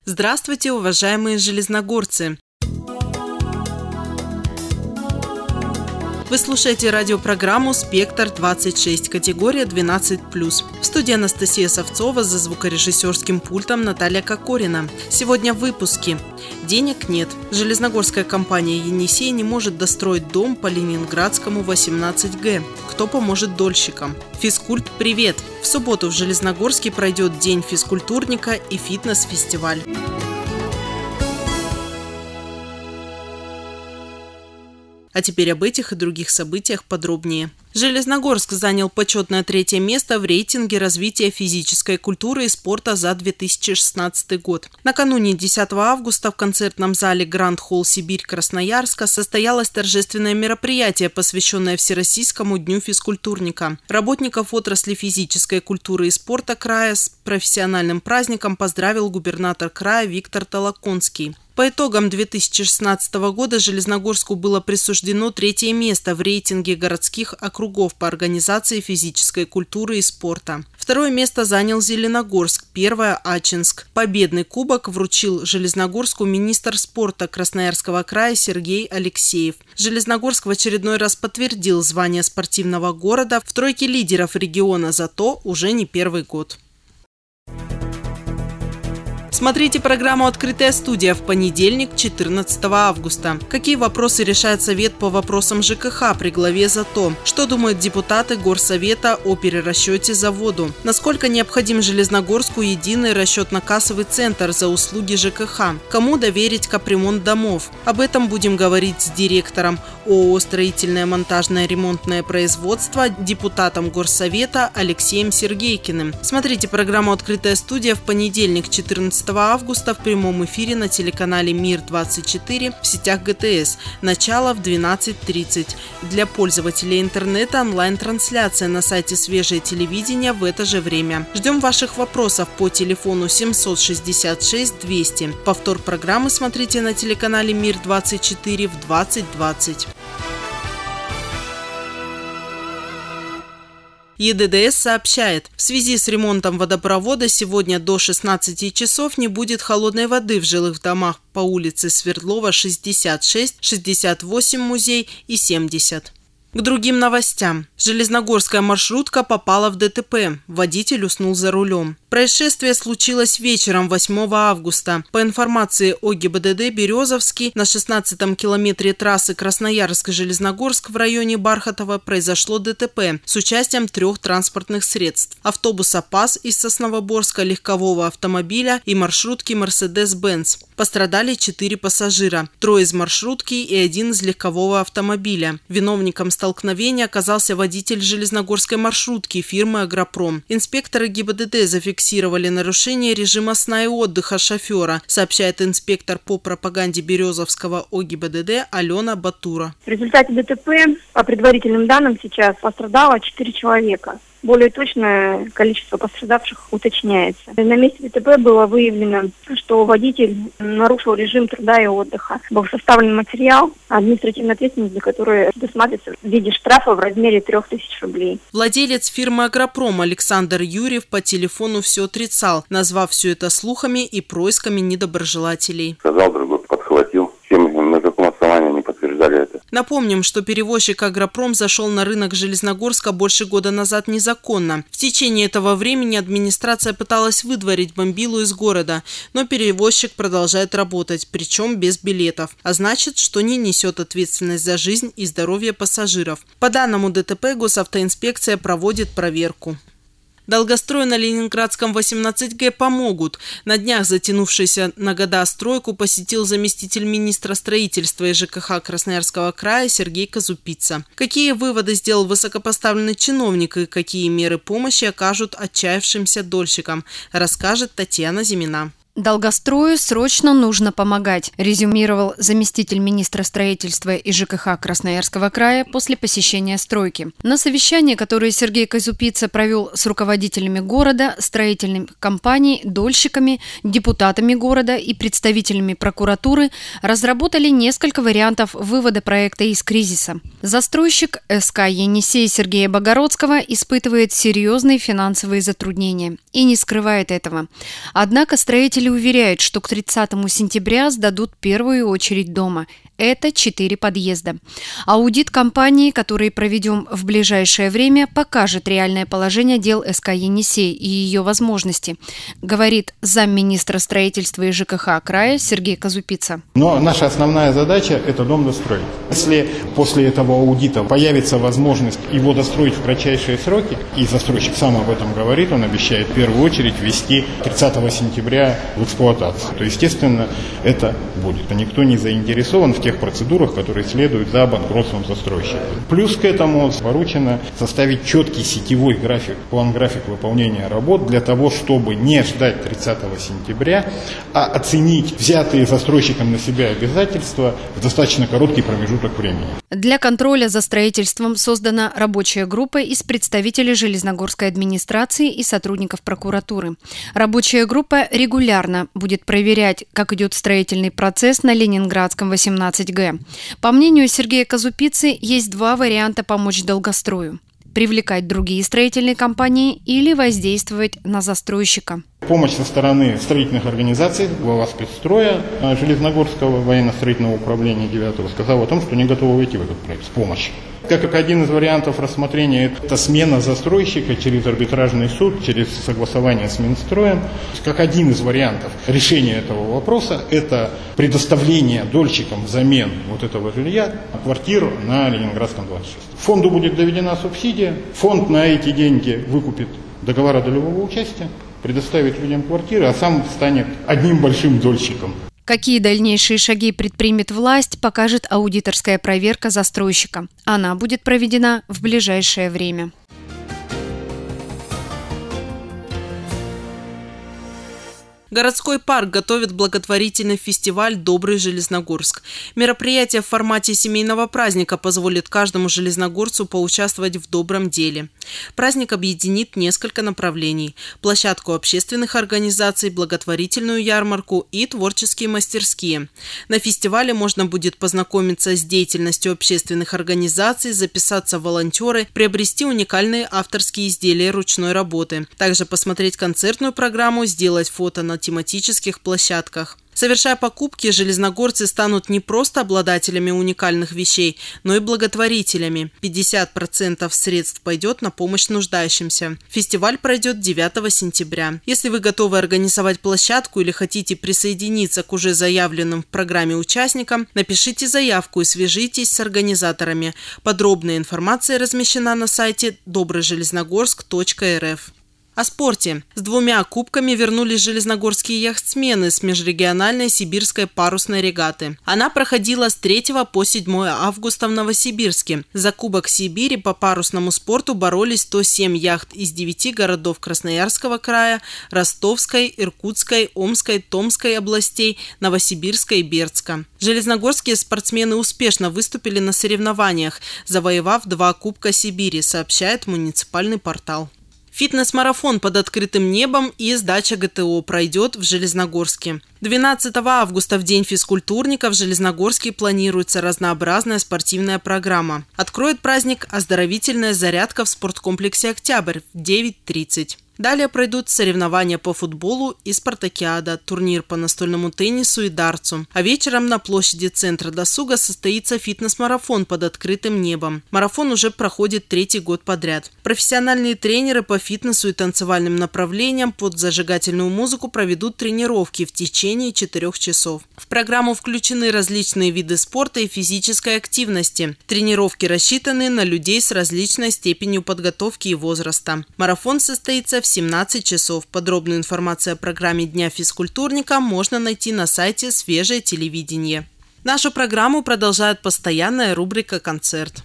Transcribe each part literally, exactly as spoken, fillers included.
Здравствуйте, уважаемые железногорцы! Вы слушаете радиопрограмму «Спектр двадцать шесть», категория двенадцать плюс. В студии Анастасия Савцова, за звукорежиссерским пультом Наталья Кокорина. Сегодня в выпуске. Денег нет. Железногорская компания «Енисей» не может достроить дом по Ленинградскому восемнадцать Г. Кто поможет дольщикам? Физкульт «Привет». В субботу в Железногорске пройдет День физкультурника и фитнес-фестиваль. А теперь об этих и других событиях подробнее. Железногорск занял почетное третье место в рейтинге развития физической культуры и спорта за две тысячи шестнадцатый год. Накануне десятого августа в концертном зале Гранд Холл Сибирь Красноярска состоялось торжественное мероприятие, посвященное Всероссийскому дню физкультурника. Работников отрасли физической культуры и спорта края с профессиональным праздником поздравил губернатор края Виктор Толоконский. По итогам две тысячи шестнадцатого года Железногорску было присуждено третье место в рейтинге городских округов по организации физической культуры и спорта. Второе место занял Зеленогорск, первое – Ачинск. Победный кубок вручил Железногорску министр спорта Красноярского края Сергей Алексеев. Железногорск в очередной раз подтвердил звание спортивного города в тройке лидеров региона, зато уже не первый год. Смотрите программу «Открытая студия» в понедельник, четырнадцатого августа. Какие вопросы решает Совет по вопросам ЖКХ при главе ЗАТО? Что думают депутаты Горсовета о перерасчете за воду? Насколько необходим Железногорску единый расчетно-кассовый центр за услуги ЖКХ? Кому доверить капремонт домов? Об этом будем говорить с директором ООО «Строительное монтажное ремонтное производство», депутатом Горсовета Алексеем Сергейкиным. Смотрите программу «Открытая студия» в понедельник, четырнадцатого августа в прямом эфире на телеканале Мир двадцать четыре в сетях ГТС. Начало в двенадцать тридцать. Для пользователей интернета онлайн-трансляция на сайте Свежее телевидение в это же время. Ждем ваших вопросов по телефону семьсот шестьдесят шесть двести. Повтор программы смотрите на телеканале Мир двадцать четыре в двадцать двадцать. ЕДДС сообщает, в связи с ремонтом водопровода сегодня до шестнадцати часов не будет холодной воды в жилых домах по улице Свердлова шестьдесят шесть, шестьдесят восемь Музей и семьдесят. К другим новостям. Железногорская маршрутка попала в ДТП. Водитель уснул за рулем. Происшествие случилось вечером восьмого августа. По информации о ГИБДД «Березовский», на шестнадцатом километре трассы Красноярск-Железногорск в районе Бархатова произошло ДТП с участием трех транспортных средств – автобуса ПАЗ из Сосновоборска, легкового автомобиля и маршрутки Мерседес-Бенц. Пострадали четыре пассажира – трое из маршрутки и один из легкового автомобиля. Виновником столкновения оказался водитель железногорской маршрутки фирмы «Агропром». Инспекторы ГИБДД зафиксировали нарушение режима сна и отдыха шофера, сообщает инспектор по пропаганде Березовского о ГИБДД Алена Батура. В результате ДТП, по предварительным данным, сейчас пострадало четыре человека. Более точное количество пострадавших уточняется. На месте ДТП было выявлено, что водитель нарушил режим труда и отдыха. Был составлен материал административной ответственности, за который предусматривается в виде штрафа в размере трех тысяч рублей. Владелец фирмы «Агропром» Александр Юрьев по телефону все отрицал, назвав все это слухами и происками недоброжелателей. Сказал, другой подхватил. Чем, на каком основании они подтверждали это? Напомним, что перевозчик «Агропром» зашел на рынок Железногорска больше года назад незаконно. В течение этого времени администрация пыталась выдворить бомбилу из города, но перевозчик продолжает работать, причем без билетов, а значит, что не несет ответственность за жизнь и здоровье пассажиров. По данному ДТП госавтоинспекция проводит проверку. Долгострой на Ленинградском восемнадцать Г помогут. На днях затянувшийся на года стройку посетил заместитель министра строительства и ЖКХ Красноярского края Сергей Казупица. Какие выводы сделал высокопоставленный чиновник и какие меры помощи окажут отчаявшимся дольщикам, расскажет Татьяна Зимина. Долгострою срочно нужно помогать, резюмировал заместитель министра строительства и ЖКХ Красноярского края после посещения стройки. На совещании, которое Сергей Казупица провел с руководителями города, строительных компаний, дольщиками, депутатами города и представителями прокуратуры, разработали несколько вариантов вывода проекта из кризиса. Застройщик СК «Енисей» Сергея Богородского испытывает серьезные финансовые затруднения и не скрывает этого. Однако строители Строители уверяют, что к тридцатому сентября сдадут первую очередь дома. Это четыре подъезда. Аудит компании, который проведем в ближайшее время, покажет реальное положение дел СК «Енисей» и ее возможности, говорит замминистра строительства и ЖКХ края Сергей Казупица. Но наша основная задача – это дом достроить. Если после этого аудита появится возможность его достроить в кратчайшие сроки, и застройщик сам об этом говорит, он обещает в первую очередь ввести тридцатого сентября в эксплуатацию, то, естественно, это будет. А никто не заинтересован в тех процедурах, которые следуют за банкротством застройщика. Плюс к этому поручено составить четкий сетевой график, план-график выполнения работ для того, чтобы не ждать тридцатого сентября, а оценить взятые застройщиком на себя обязательства в достаточно короткий промежуток времени. Для контроля за строительством создана рабочая группа из представителей Железногорской администрации и сотрудников прокуратуры. Рабочая группа регулярно будет проверять, как идет строительный процесс на Ленинградском восемнадцать Г. По мнению Сергея Казупицы, есть два варианта помочь долгострою: привлекать другие строительные компании или воздействовать на застройщика. Помощь со стороны строительных организаций. Глава спецстроя Железногорского военно-строительного управления девятого сказал о том, что не готовы войти в этот проект с помощью. Как один из вариантов рассмотрения – это смена застройщика через арбитражный суд, через согласование с Минстроем. Как один из вариантов решения этого вопроса – это предоставление дольщикам взамен вот этого жилья квартир на Ленинградском двадцать шесть. Фонду будет доведена субсидия, фонд на эти деньги выкупит договора долевого участия, предоставит людям квартиры, а сам станет одним большим дольщиком. Какие дальнейшие шаги предпримет власть, покажет аудиторская проверка застройщика. Она будет проведена в ближайшее время. Городской парк готовит благотворительный фестиваль «Добрый Железногорск». Мероприятие в формате семейного праздника позволит каждому железногорцу поучаствовать в добром деле. Праздник объединит несколько направлений – площадку общественных организаций, благотворительную ярмарку и творческие мастерские. На фестивале можно будет познакомиться с деятельностью общественных организаций, записаться в волонтеры, приобрести уникальные авторские изделия ручной работы. Также посмотреть концертную программу, сделать фото на тематических площадках. Совершая покупки, железногорцы станут не просто обладателями уникальных вещей, но и благотворителями. пятьдесят процентов средств пойдет на помощь нуждающимся. Фестиваль пройдет девятого сентября. Если вы готовы организовать площадку или хотите присоединиться к уже заявленным в программе участникам, напишите заявку и свяжитесь с организаторами. Подробная информация размещена на сайте добрый железногорск точка эр эф. О спорте. С двумя кубками вернулись железногорские яхтсмены с межрегиональной сибирской парусной регаты. Она проходила с третьего по седьмое августа в Новосибирске. За Кубок Сибири по парусному спорту боролись сто семь яхт из девяти городов Красноярского края, Ростовской, Иркутской, Омской, Томской областей, Новосибирска и Бердска. Железногорские спортсмены успешно выступили на соревнованиях, завоевав два Кубка Сибири, сообщает муниципальный портал. Фитнес-марафон под открытым небом и сдача гэ тэ о пройдет в Железногорске. двенадцатого августа, в День физкультурника, в Железногорске планируется разнообразная спортивная программа. Откроет праздник оздоровительная зарядка в спорткомплексе «Октябрь» в девять тридцать. Далее пройдут соревнования по футболу и спартакиада, турнир по настольному теннису и дартсу. А вечером на площади Центра досуга состоится фитнес-марафон под открытым небом. Марафон уже проходит третий год подряд. Профессиональные тренеры по фитнесу и танцевальным направлениям под зажигательную музыку проведут тренировки в течение четырех часов. В программу включены различные виды спорта и физической активности. Тренировки рассчитаны на людей с различной степенью подготовки и возраста. Марафон состоится в семнадцать часов. Подробную информацию о программе Дня физкультурника можно найти на сайте «Свежее телевидение». Нашу программу продолжает постоянная рубрика «Концерт».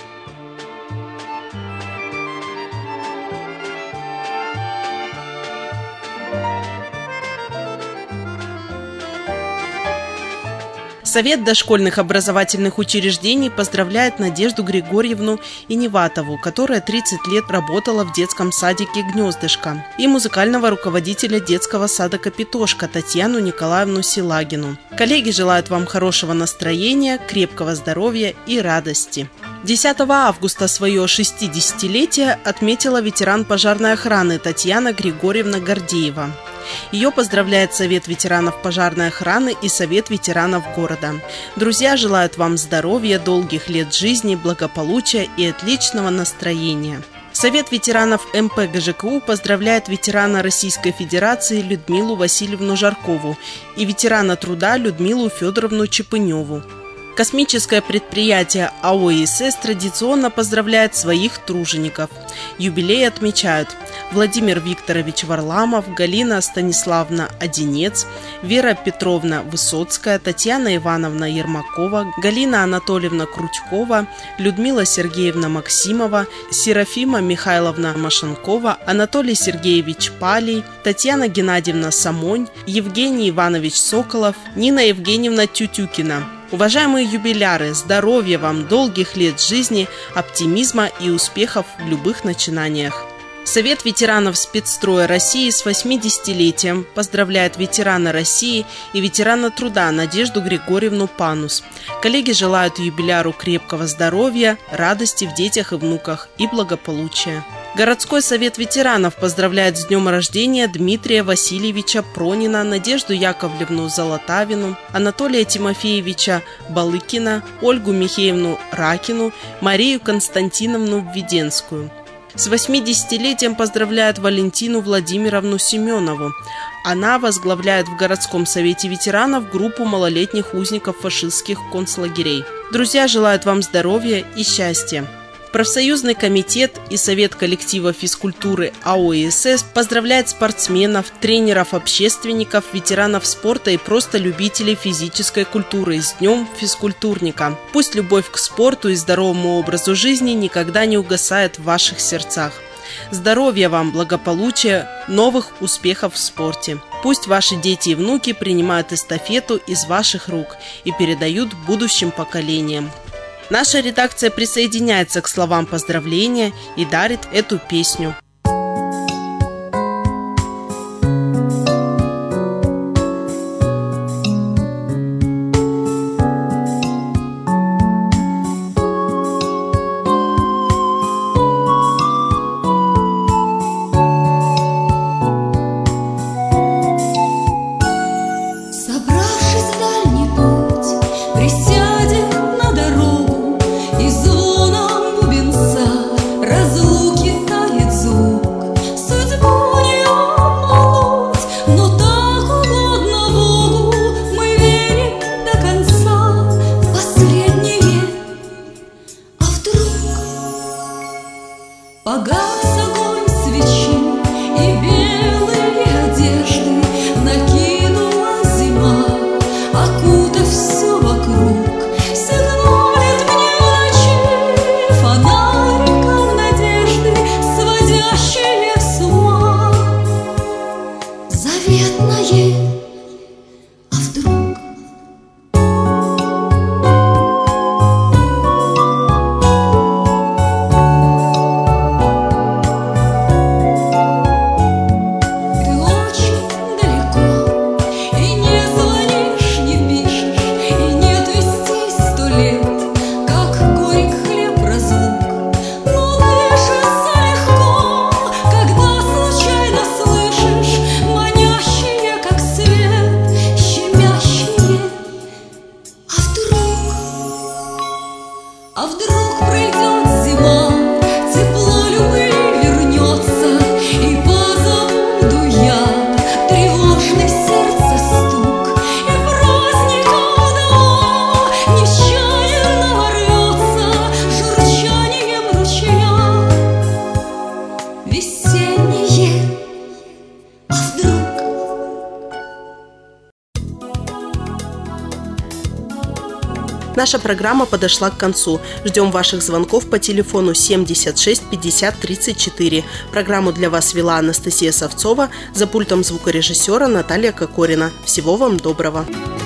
Совет дошкольных образовательных учреждений поздравляет Надежду Григорьевну Иневатову, которая тридцать лет работала в детском садике «Гнездышко», и музыкального руководителя детского сада «Капитошка» Татьяну Николаевну Силагину. Коллеги желают вам хорошего настроения, крепкого здоровья и радости. десятого августа свое шестидесятилетие отметила ветеран пожарной охраны Татьяна Григорьевна Гордеева. Ее поздравляет Совет ветеранов пожарной охраны и Совет ветеранов города. Друзья желают вам здоровья, долгих лет жизни, благополучия и отличного настроения. Совет ветеранов эм пэ гэ жэ ка у поздравляет ветерана Российской Федерации Людмилу Васильевну Жаркову и ветерана труда Людмилу Федоровну Чепыневу. Космическое предприятие а о эс эс традиционно поздравляет своих тружеников. Юбилей отмечают Владимир Викторович Варламов, Галина Станиславовна Одинец, Вера Петровна Высоцкая, Татьяна Ивановна Ермакова, Галина Анатольевна Крутькова, Людмила Сергеевна Максимова, Серафима Михайловна Машенкова, Анатолий Сергеевич Палий, Татьяна Геннадьевна Самонь, Евгений Иванович Соколов, Нина Евгеньевна Тютюкина. Уважаемые юбиляры, здоровья вам, долгих лет жизни, оптимизма и успехов в любых начинаниях. Совет ветеранов спецстроя России с восьмидесятилетием поздравляет ветерана России и ветерана труда Надежду Григорьевну Панус. Коллеги желают юбиляру крепкого здоровья, радости в детях и внуках и благополучия. Городской совет ветеранов поздравляет с днем рождения Дмитрия Васильевича Пронина, Надежду Яковлевну Золотавину, Анатолия Тимофеевича Балыкина, Ольгу Михеевну Ракину, Марию Константиновну Введенскую. С восьмидесятилетием поздравляет Валентину Владимировну Семенову. Она возглавляет в городском совете ветеранов группу малолетних узников фашистских концлагерей. Друзья желают вам здоровья и счастья. Профсоюзный комитет и Совет коллектива физкультуры а о эс эс поздравляет спортсменов, тренеров, общественников, ветеранов спорта и просто любителей физической культуры с Днем физкультурника. Пусть любовь к спорту и здоровому образу жизни никогда не угасает в ваших сердцах. Здоровья вам, благополучия, новых успехов в спорте. Пусть ваши дети и внуки принимают эстафету из ваших рук и передают будущим поколениям. Наша редакция присоединяется к словам поздравления и дарит эту песню. Погас огонь свечи, и белые одежды накинула зима, окутав все вокруг. Сигналит мне в ночи фонариком надежды, сводящие с ума. Заветное, а вдруг? А вдруг пройдет зима, тепло любви вернется, и позабуду я тревожный сердце стук, и праздником дома нечаянно ворвется журчанием ручья весеннее. А вдруг? Наша программа подошла к концу. Ждем ваших звонков по телефону семьдесят шесть пятьдесят тридцать четыре. Программу для вас вела Анастасия Савцова, за пультом звукорежиссера Наталья Кокорина. Всего вам доброго.